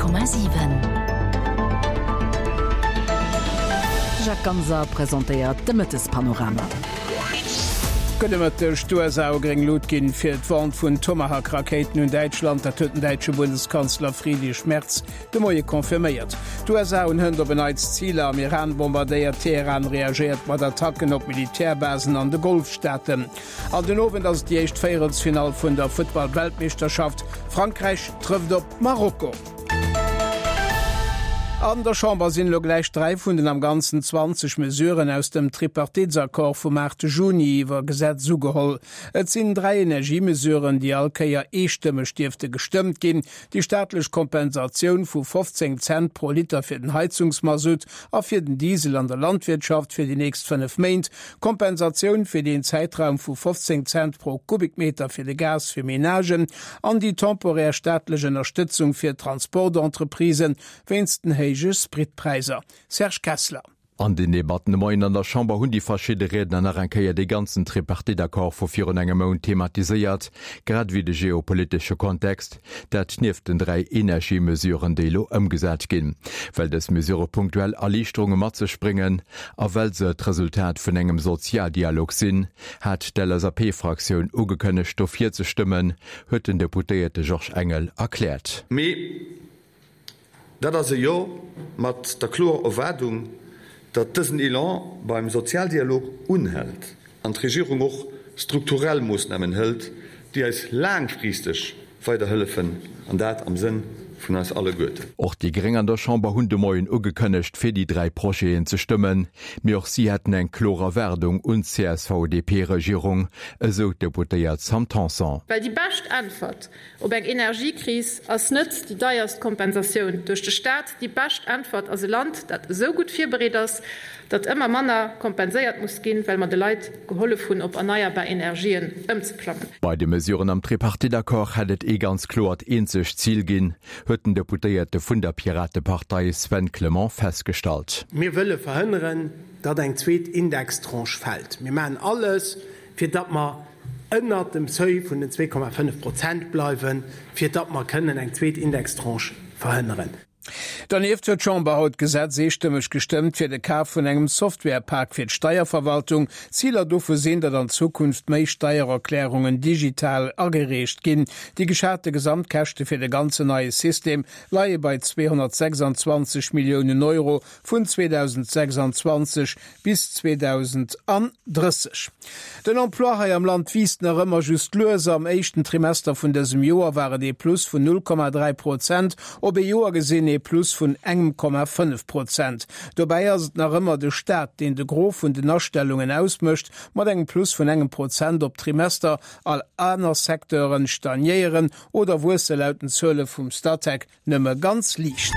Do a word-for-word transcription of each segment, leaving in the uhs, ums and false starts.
Komma sieben. Jacques Ganser präsentiert de Mittespanorama. Gënnemëtte Stuersau gering Lot ginn fir d'Wand vun Tomahawk-Raketen un Deitschland der hueten Deitsche Bundeskanzler Friedrich Merz de Moie konfirméiert. D'U S A un hunn beneiz Ziele am Iran bombardéiert Teheran reagiert mat Attacken op Militärbasen an de Golfstaaten. An den Owen ass Di echt Féiertsfinal vun der Football-Weltmeisterschaft Frankreich trëft op Marokko. An der Chamber sinn lo gleich drei vun den am ganzen zwanzig Mesuren aus dem Tripartitsakkord vum März Juni iwwer Gesetz zugeholl. Et sinn drei Energiemesuren, die alkeier eestimme Stifte gestimmt ginn, die staatlech Kompensatioun vu fünfzehn Cent pro Liter fir den Heizungsmasut a fir den Diesel an der Landwirtschaft fir die nächst fünf Meint, Kompensatioun fir den Zeitraum vu fünfzehn Cent pro Kubikmeter fir de Gas fir Menagen, an die temporär staatlege Unterstützung fir Transportentreprisen, wenigsten Spritpreiser. Serge Kessler. An den Debatten Moin an der Chamber hunn die verschiedene Redner nach enkeier de ganzen Tripartitakkord vor vier engem Moun thematisiert, grad wie de geopolitische Kontext, dat knift den drei Energiemesuren delo ëmgesät ginn, weil des Mesure punktuell Erlichterunge mat ze springen, a weil se d Resultat vun engem Sozialdialog sinn, hat der L S A P-Fraktion ugekënne stoffiert ze stimmen, huet den Deputéierte George Engel erklärt. Me Dat as se jo mat der Klor Erwerdung, dat dëssen Elan beim Sozialdialog unhält, an d' Regierung och strukturell Moosnamen hält, die als langfristig weiterhëllefen an dat am Sinn vun als alle Goethe. Och die Gering an der Chamber hunn de Moien ugekënnecht fir die drei Proen ze stimmen, mir och sie hätten eng klorer Werdung und C S V D P-Regierung, eso deputéiert Sam Tanson. Weil die bascht Antwort ob eng Energiekris ass nützt die deierst Kompensation durch den Staat, die bascht Antwort as Land, dat so gut firbereet ass, dat immer Manner kompenséiert muss gehen, weil man de Leiit geholle vun op erneuerbar Energien ëmzeklappen. Bei de Mesuren am Tripartitakkord hättet e ganz klort eenzech Ziel ginn, hueten Deputéierte vun der Piratepartei Sven Clement feststalt. Wir wëlle verhindern, dat eng zweet Indextranche fällt. Wir machen alles, fir dat man ënner dem Zeu vun den zwei Komma fünf Prozent bleiwen, fir dat man können eng zweet Indextranche verhindern. Daneben huet Chamber haut Gesetz seestimmech gestimmt fir de Kaf vun engem Softwarepark fir d'Steierverwaltung. Zieler dofe sinn, dat an Zukunft méi Steiererklärungen digital agerecht ginn. Die geschate Gesamtkächte fir de ganze neue System laie bei zweihundertsechsundzwanzig Millionen Euro vun zweitausendsechsundzwanzig bis zweitausenddreißig. Den Emploi am Land wies nach ëmmer just Loser am echten Trimester vun desem Joer waren de plus vun null Komma drei Prozent, ob e Joer gesinn e plus vun engem Komma fünf Prozent. Dobei ass nach ëmmer de Staat, den de Grof vun den Nachstellungen ausmëcht, mat engem plus vun engem Prozent op Trimester all aner Sektoren stagnieren oder wo se lauten Zölle vum Startec nëmme ganz liicht.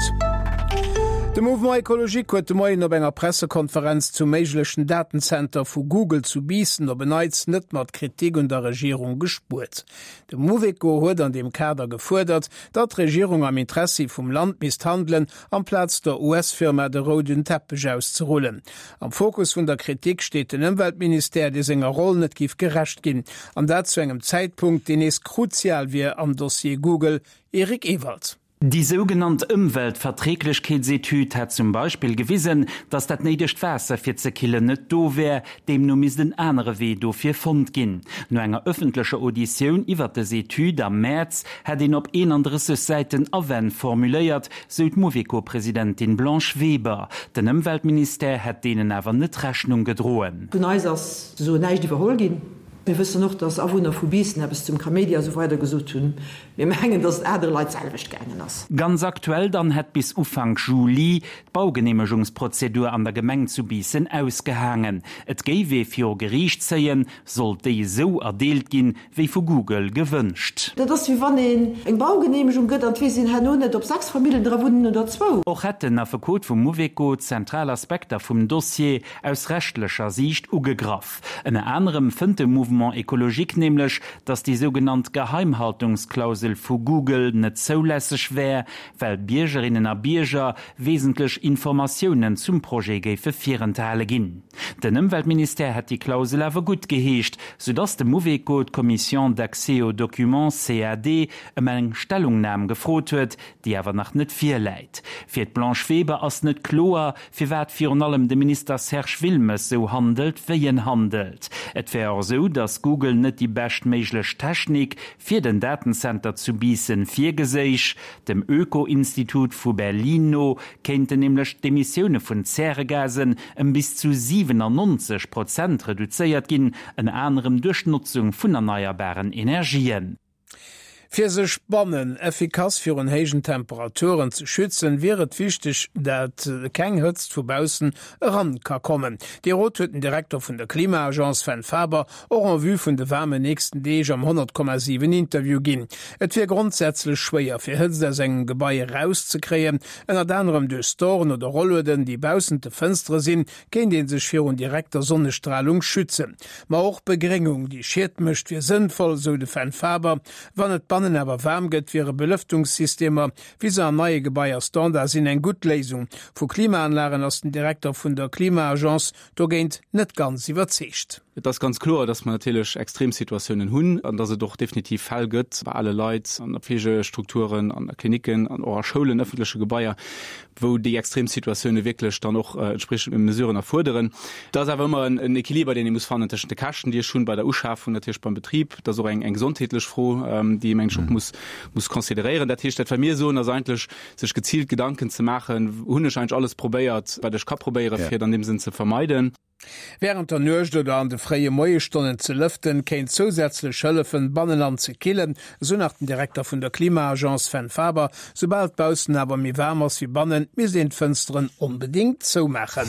De Mouvement Ökologie huet de Moien op enger Pressekonferenz zum méiglechen Datencenter vu Google zu biessen op beneiz net mat Kritik und der Regierung gespurt. De Moveco huet an dem Kader gefordert, dat Regierung am Interesse vum Land mishandeln am Platz der U S-Firma de roden Teppich auszurollen. Am Fokus vun der Kritik steht den Umweltminister, de senger Rolle net gif gerecht ginn, an dat zu engem Zeitpunkt, den es kruzial wie am Dossier Google, Erik Ewald. Die sogenannte Umweltverträglichkeitsetüd hat zum Beispiel gewiesen, dass dat neidicht Wasser fir ze kille net do wär, dem no mis den andere Weh dofir fund ginn. No enger öffentliche Audition iwwer de Setüd am März hat den op een andere Seiten awen formuliert, so Moveco-Präsidentin Blanche Weber. Den Umweltminister hat denen awer net Rechnung gedrohen. So neicht überhol gin. Wir wissen noch, dass Awohnerphobien bis zum Kamedia so weiter gesucht haben. Wir mengen, dass Äderleit selbisch gegangen ist. Ganz aktuell dann hat bis Anfang Juli die Baugenehmigungsprozedur an der Gemeinde zu Biesen ausgehangen. Et gäbe für Gerichtszeien sollte die so erdeelt gehen, wie von Google gewünscht. Das ist wie wenn eine Baugenehmigung geht, und wir sind noch nicht, ob sechs Familien drei wohnen oder zwei. Auch hätten nach dem Code vom Moveco zentrale Aspekte vom Dossier aus rechtlicher Sicht ugegriffen. In anderem findet der Moveco Mouvement Ökologik, nämlich, dass die sogenannte Geheimhaltungsklausel für Google nicht zulässig wäre, weil Bürgerinnen und Bürger wesentlich Informationen zum Projekt verfehlen gehen. Der Umweltminister hat die Klausel aber gut geheescht, sodass die Mouvecode Commission d'accès aux Documents C A D um eine Stellungnahme gefroht wird, die aber noch nicht viel leid. Für Blanche Weber ist nicht klar, für was für allem der Minister Serge Wilmes so handelt, wie er handelt. Es wäre auch so, dass Google nicht die bestmögliche Technik für den Datencenter zu bieten vorgesehen. Dem Öko-Institut von Berlin könnte nämlich die Emissionen von Zergasen um bis zu siebenundneunzig Prozent reduziert gehen, in anderem durch Nutzung von erneuerbaren Energien. Für se spannen effikaz für un hegen Temperaturen zu schützen, wäret wichtig, dat kein Hützt vubausen ran kann kommen. Die Rothüttendirektor von der Klimaagence Fan Faber auch en vue von de warme nächsten Deg am hundert Komma sieben Interview gin. Et wär grundsätzlich schwer für Hützer sengen Gebäie rauszukriegen, en anderem durch Storen oder Rolluden, die bausende Fenster sind, gehen den sich für un direkter Sonnenstrahlung schützen. Ma auch Begringung, die schiert mischt wie sinnvoll, so de Fan Faber, wann et aber warm gëtt wäre Belüftungssystemer wie se an neue Gebaier Standard sind eng gut Lesung. Vu Klimaanlagen aus dem Direktor vun der Klimaagence do géint net ganz iwwerzecht. Das ist ganz klar, dass man natürlich Extremsituationen hun und dass er doch definitiv Fall gibt bei alle Leute an der Pflegestrukturen, an der Kliniken, an eurer Schulen, öffentliche Gebäude, wo die Extremsituationen wirklich dann auch äh, entsprechend Mesuren erfordern. Da ist aber immer ein, ein Equilibrium, den ich muss fahren zwischen den Kasten, die schon bei der U-Schaffung natürlich beim Betrieb, da so ein eng gesundheitlich froh, ähm, die Menschen mhm. muss muss konsiderieren. Der Tisch steht bei mir so, dass eigentlich sich gezielt Gedanken zu machen, Hunde scheint alles probiert, bei der Schka probieren, ja. für dann dem Sinn zu vermeiden. Während der Nöcht oder an de freie Moiestunden ze lüften, kéint zusätzlich Schëllefen Bannenland ze killen, so nach den Direktor vun der Klimaagence Fan Faber, sobald Bausen aber mi wärmers wie Bannen, mir sind Fensteren unbedingt zu machen.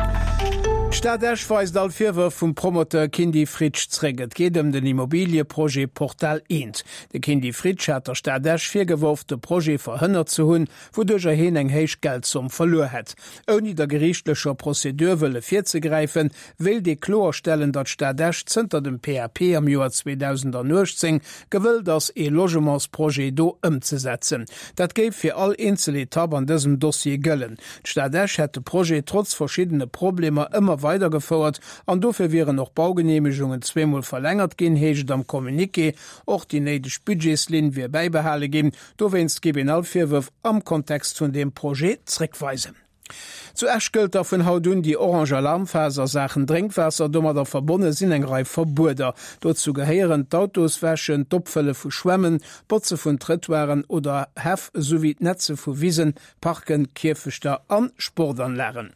Stadech weist all Firwer vum Promoteur Kindi Fritsch zräget geht um den Immobilieprojekt Portal eins. De Kindi Fritsch hat der Stadech firgewurfte Projekt verhënnert zu hunn, wodurch er hin eng heich Geld zum verlor het. Oni der gerichtlicher Prozedur wëlle vier ze greifen, will de Klor stellen, dat Stadech zunter dem P H P am Joar zweitausendneunzehn gewillt das e Logementsprojekt do umzusetzen. Dat geif fir all Einzeletappen an diesem Dossier gëllen. Stadech hätte Projekt trotz verschiedene Probleme immer weitergefordert, an dofir wären noch Baugenehmigungen zweimal verlängert gin, heget am Kommuniqué, och die neidech Budgetslin wie beibehale gin, do wennst geben Alfirwurf am Kontext von dem Projekt zurückweisen. Zu Äschkölter vun Hautun die orange Alarmfaser Sachen Drinkwasser dummer der verbonne sinn eng Reif verbuder. Dozu geheieren d'Autos wäschen, Dopfëlle vu Schwemmen, Botze vun Trittwaren oder Hef sowie Netze vu Wiesen, Parken, Kirfechter an Sportanlären.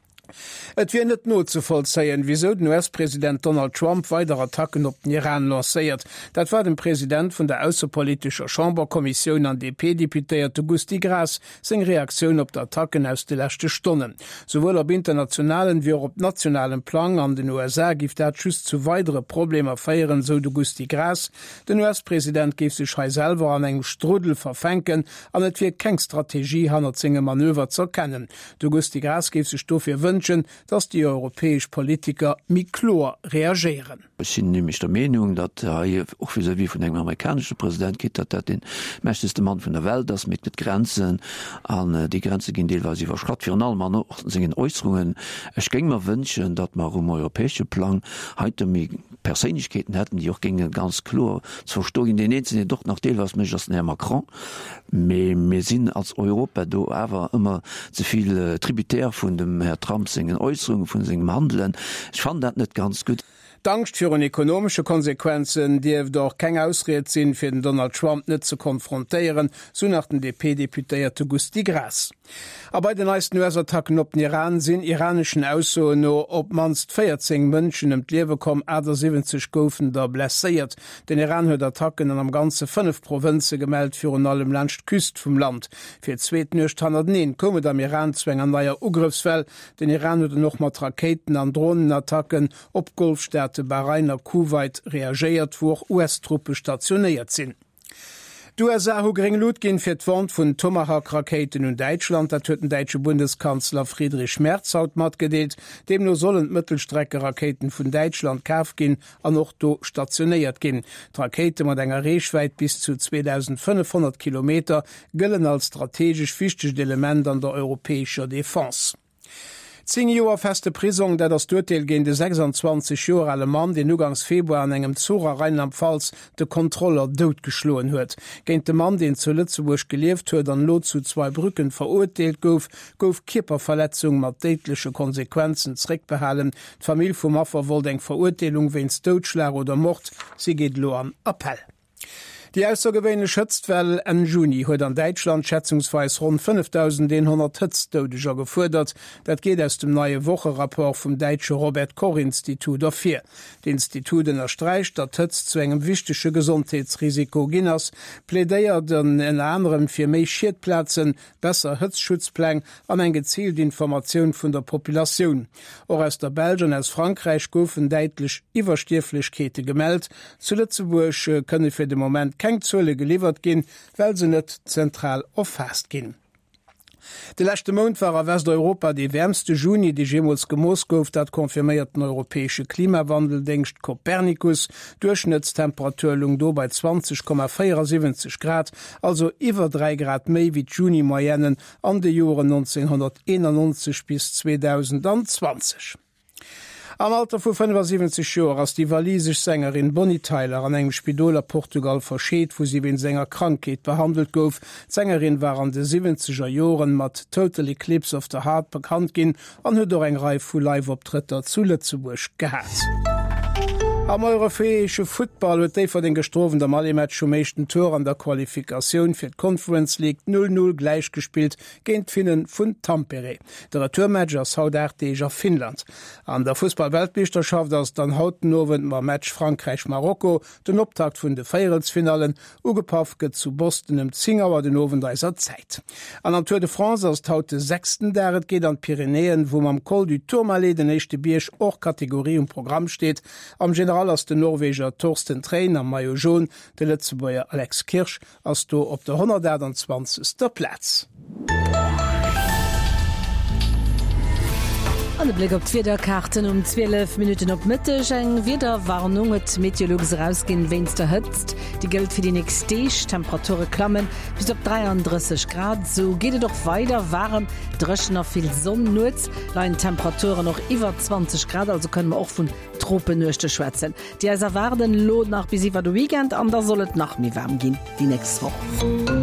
Et wie net not zu vollzeien, wieso den U S-Präsident Donald Trump weitere Attacken op den Iran lanciert. Dat war dem Präsident vun der Außenpolitischer Chamberkommission an D P-Deputéierte Gusti Gras seg Reaktion op der Attacken aus de lächte Stonnen. Sowohl op internationalen wie op nationalen Plan an den U S A gift dat just zu weitere Probleme feieren, so de Gusti Gras. Den U S-Präsident gif sich selber an engem Strudel verfänken, an et wie keng Strategie hanner zinge Manöver zu erkennen. De Gusti Gras gif sich dofir wünschen, dass die europäisch Politiker miklor reagieren. Ich bin nämlich der Meinung, dass äh, auch wie, wie von dem amerikanischen Präsident geht, dass er den mächtigste Mann von der Welt das mit den Grenzen an äh, die Grenze gehen, die sie verschlagt für allem an singen Äußerungen. Ich ging mir wünschen, dass wir um europäischen Plan heute mit Persönlichkeiten hätten, die auch gingen ganz klar zu verstehen. Den einzigen doch nach dem, was mich als Herr Macron, wir, wir sind als Europa da aber immer zu viel äh, tributär von dem Herr Trump singen Äußerungen, von seinem Handeln. Ich fand das nicht ganz gut. Angst für ökonomische Konsequenzen, die doch kein Ausrede sind, für den Donald Trump nicht zu konfrontieren, so nach dem D P-Deputéierte Gusti Gras. Aber bei den meisten U S-Attacken op den Iran sind iranischen Ausso no op manst vierzehn Mënschen im Lewe kom Äder siebzig goufen der blessiert. Den Iran huet Attacken an am ganze fünf Provinze gemeldt für an allem Landcht Küst vom Land. Für zweitnöchthandertneen komme am Iran zwäng an neier Ugriffsfell. Den Iran huet noch mat Raketen an Drohnenattacken op Golfstädte Bahrainer Kuwait reagiert, wo U S-Truppe stationiert sind. Du U S A hu gering Lot gin fir d'Wand vun Tomahawk-Raketen und Deutschland, dat huet den deitsche Bundeskanzler Friedrich Merz haut mat gedeelt, dem no sollen Mëttelstrecke-Raketen vun Deutschland kaf gin an noch do stationéiert gin. D'Rakete mat enger Reichweit bis zu zweitausendfünfhundert Kilometer gëllen als strategisch fichteg Element an der europäischer Defense. Zing Joer feste Prisung, dat das Urteil gegen de sechsundzwanzig Jahre alte Mann den Ugangs Februar an engem Zora Rheinland-Pfalz de Kontroller dod geschloen huet. Geint de Mann, den zu Lützeburg gelieft huet, an Lot zu zwei Brücken verurteilt gouf, gouf Kipperverletzung mat deitliche Konsequenzen zrickbehalen. D'Famill vum Affer wollt eng Verurteilung wenn's Totschlag oder Mord, sie geht lo an Appell. Die aussergewéine Schëtztwell en Juni huet an Deitschland schätzungsweis rund fünftausendeinhundert Hëtztoudeger gefordert. Dat geht aus dem neue Wocherapport vum Deitsche Robert Koch-Institut afir. D'Instituten erstreicht, dat Hëtz zu engem wichtesche Gesundheitsrisiko ginnners, plädéiert den en anderem fir méi Schiedplatzen, besser Hëtzschutzpläng an eng gezielt Informationun vun der Populationun. Or aus der Belgien aus Frankreich goufen deitlich Iwerstieflechkete gemeldt. Zu Lützeburg könne fir de Moment keng Zölle geliefert gin, weil se net zentral offast gin. De lechte Mond war a Westeuropa die wärmste Juni, die jemals gemoos gouf, dat konfirmiert den europäesche Klimawandel denkst Kopernikus, Durchschnittstemperaturlung do bei zwanzig Komma siebenundvierzig Grad, also iwwer drei Grad méi wie Juni Moyennen an de Jore neunzehnhunderteinundneunzig bis zweitausendzwanzig. Am Alter vu fünfundsiebzig Joer ass die walisisch Sängerin Bonnie Tyler an engem Spidoler Portugal verscheet, wo sie win Sänger Krankheet behandelt gouf. Sängerin war an de siebziger Joren mat Total Eclipse of the Heart bekannt gin, an huet do eng Reif vu Live-Optritter zu Lützeburg gehat. Am europäesche Football huet déi vor den gestroven der Malimat schon meeschten Tor an der Qualifikation fir d Conference League null null gleichgespielt géint Finnen vun Tampere. Der Retourmatchers hautartiger Finnland. An der Fußball-Weltmeisterschaft ass dann hauten nowen ma Match Frankreich-Marokko den Optakt vun de Feierelsfinalen ugepafket zu Boston im Zingauer den Ovendeiser Zeit. An am Tour de France ass haute sechsten Deret geht an Pyrenäen, wo am Col du Tourmalet den echte Biersch och Kategorie im Programm steht. Am General ass de Norweger Thorsten Train am Maillot jaune, de Lützeburger Alex Kirsch ass do op der hundertzwanzigster Platz. Alle Blick op Wiederkarten um zwölf Minuten op Mitte eng wieder Warnung et Meteorologs rausgin wenn's der hëtzt. Die gilt für die nächste Temperature klammen bis op dreiunddreißig Grad. So geht doch weiter warm dreschen noch viel Sonnennutz leien Temperaturen noch iwwer zwanzig Grad, also können wir auch von Tropennuchte schwätzen. Die als erwarten Lohn nach bis iwwer du Weekend an da sollet nach mir warm gehen die nächste Woche.